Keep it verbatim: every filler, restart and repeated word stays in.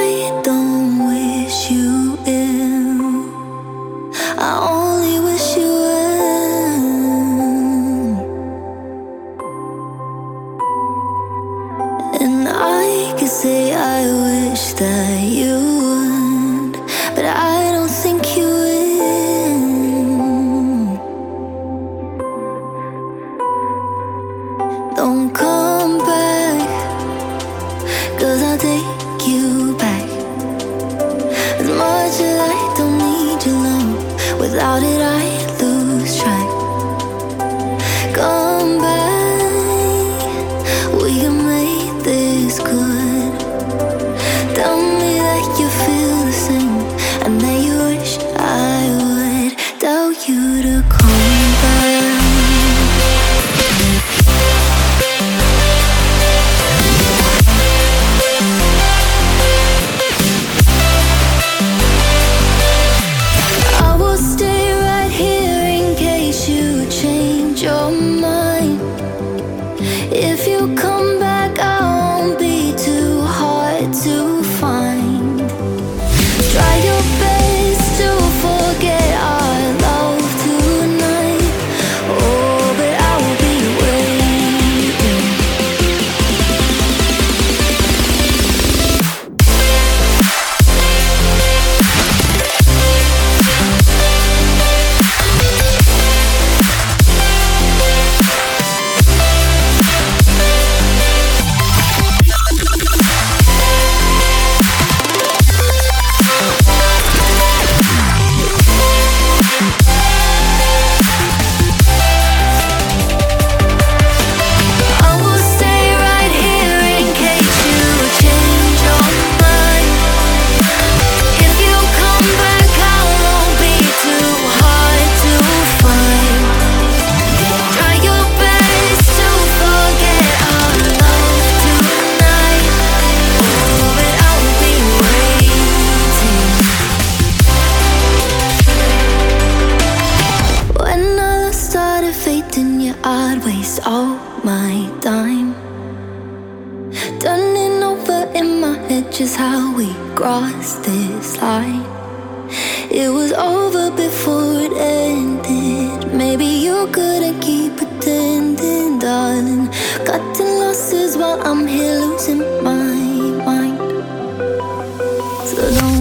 I don't wish you ill, I only wish you well. And I could say I wish that you would, but I don't think you will. Don't come back, 'cause I'll take you back. As much as I don't need your love, without it I lose track. Come back, we can make this good. Tell me that you feel the same, and that you wish I would tell you to come back. Your mind. If you come back, I won't be too hard to find. Try your best to forget our love tonight. Oh, but I will be waiting. I'd waste all my time turning over in my head just how we crossed this line. It was over before it ended. Maybe you couldn't keep pretending, darling. Cutting losses while I'm here losing my mind. So don't